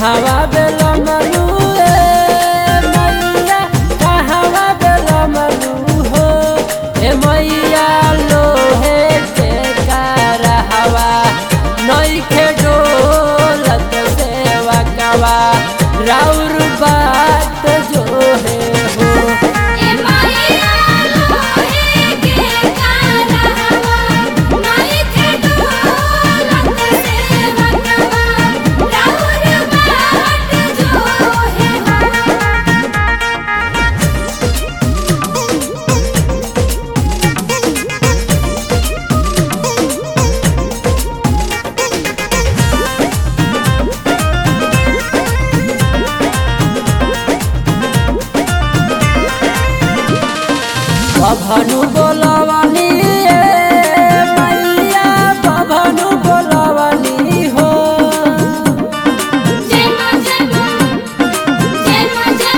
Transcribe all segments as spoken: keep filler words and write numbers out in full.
कहवा बेला मलू मैया कहवा बेला मलू हो ए मैया लोहे के कारहवा नइखे डोलत सेवा कवा राउर बात जो है हो ए मैया लोहे के कारहवा नइखे डोलत सेवा कवा राउर बात जो है बभनु बोलवानी मैया बभनु बोलवानी हो जय मां जय मां जय मां जय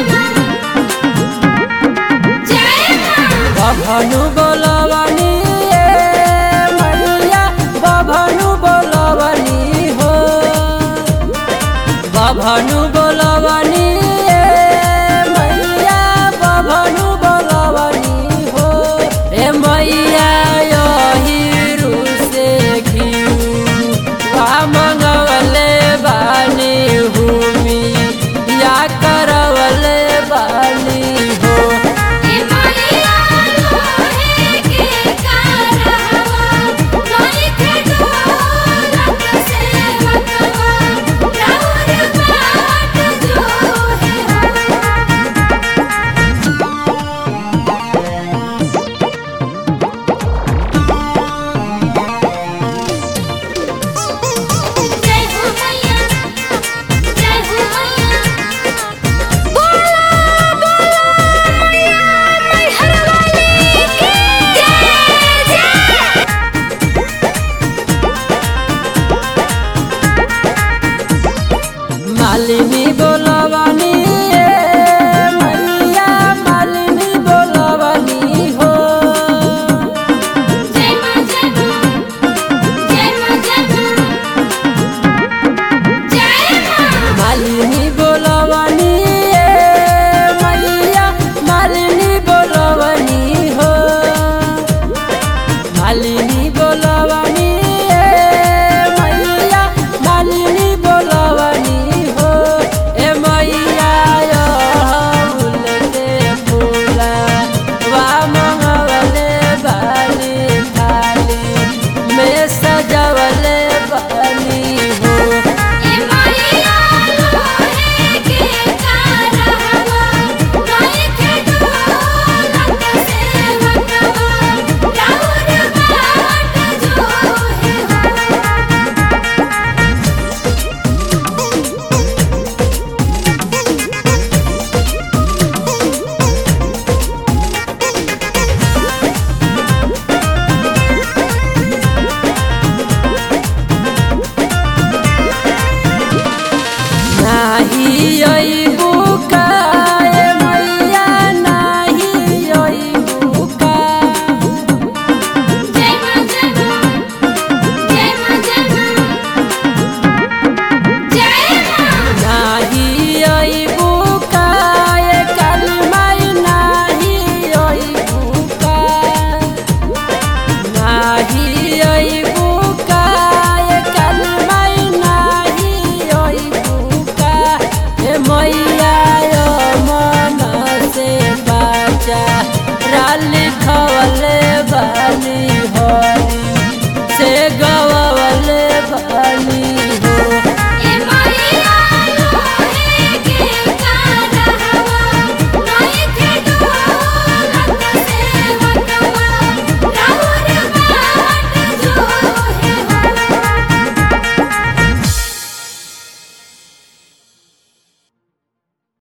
मां जय मां बभनु बोलवानी मैया बभनु बोलवानी हो बभनु बोलवानी मैया बभनु बोलवानी हो ए मैया यही से घिउवा मंगवले बानी भूमि या करवले बानी हो ए मैया लोहे के कारहवा नइखे डोलत सेवा कवा राउर बात जो है जय हो मैया जय हो मैया बोला बोला मैया मैहर वाली की जय जय मालिनी बोलवानी मैया मालिनी बोलवानी हो जय मां जय मां जय मां जय मां जय मां मालिनी बोलवानी मैया मालिनी बोलवानी हो मालिनी बोलवानी मैया मालिनी बोलवानी हो ए मैया फूल के फूला वा मंगवले बाली थाली में सजवा